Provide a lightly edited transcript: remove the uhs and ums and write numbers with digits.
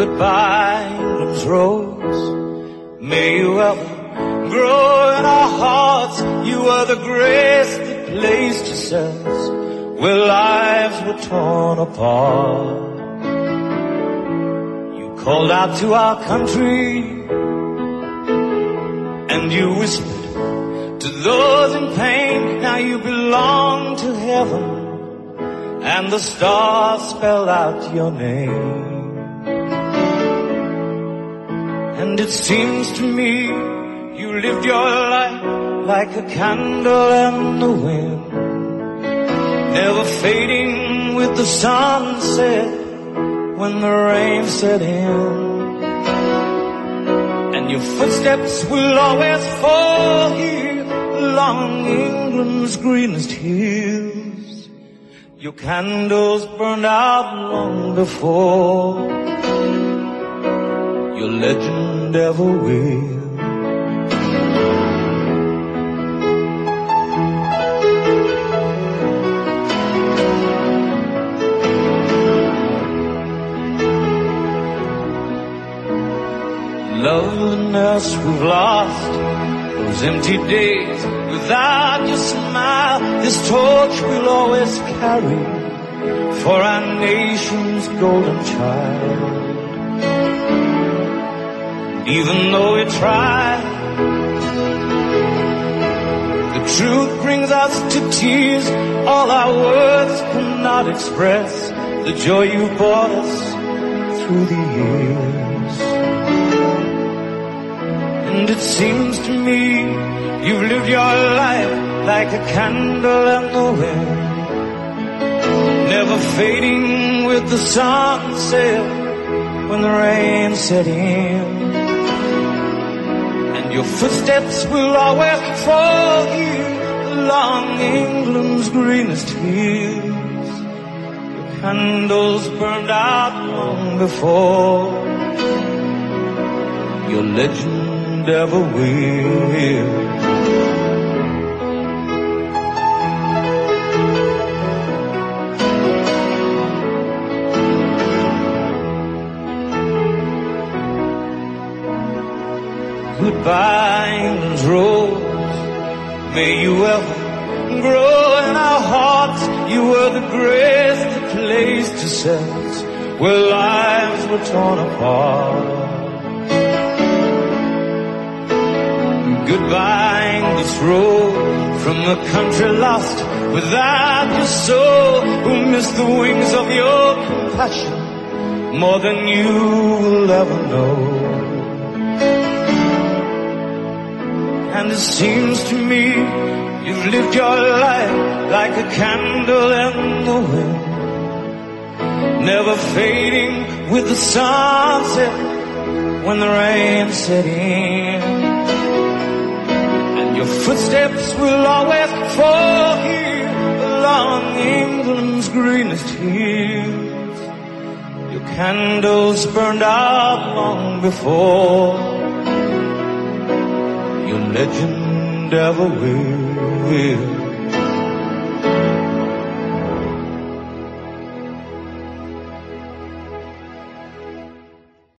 Goodbye, England's rose. May you ever grow in our hearts. You are the grace that placed yourselves where lives were torn apart. You called out to our country and you whispered to those in pain. Now you belong to heaven and the stars spell out your name. And it seems to me you lived your life like a candle in the wind, never fading with the sunset when the rain set in. And your footsteps will always fall here along England's greenest hills. Your candles burned out long before your legend ever will. Loveliness we've lost, those empty days without your smile. This torch we'll always carry for our nation's golden child. Even though we try, the truth brings us to tears. All our words cannot express the joy you brought us through the years. And it seems to me you've lived your life like a candle in the wind, never fading with the sunset when the rain set in. And your footsteps will always fall here along England's greenest hills. Your candles burned out long before your legend ever will. Goodbye, England's rose. May you ever grow in our hearts. You were the grace that placed yourselves where lives were torn apart. Goodbye, English road, from the country lost without your soul, who missed the wings of your compassion more than you will ever know. And it seems to me you've lived your life like a candle in the wind, never fading with the sunset when the rain set in. Your footsteps will always fall here along England's greenest hills. Your candles burned out long before your legend ever will.